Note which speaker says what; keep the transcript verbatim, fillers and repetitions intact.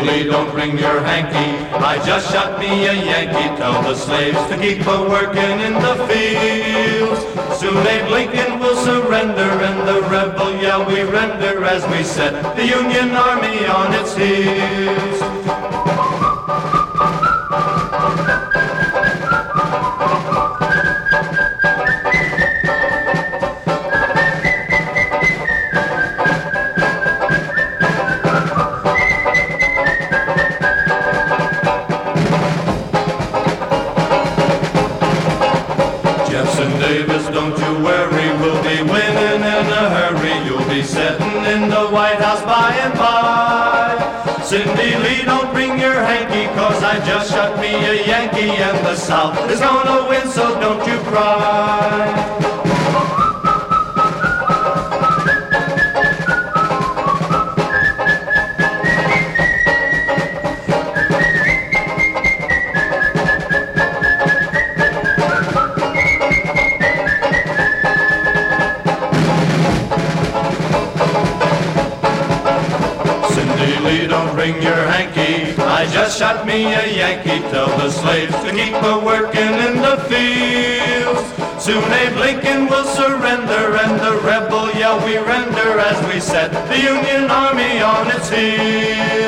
Speaker 1: Lee, don't bring your hanky. I just shot me a Yankee. Tell the slaves to keep a-working in the fields. Soon Abe Lincoln will surrender, and the rebel yell we render as we set the Union Army on its heels. Davis, don't you worry, we'll be winning in a hurry. You'll be sitting in the White House by and by. Cindy Lee, don't bring your hanky, cause I just shot me a Yankee, and the South is gonna win, so don't you cry. Don't bring your hanky. I just shot me a Yankee. Tell the slaves to keep a-working in the fields. Soon Abe Lincoln will surrender, and the rebel yell we render as we set the Union Army on its heels.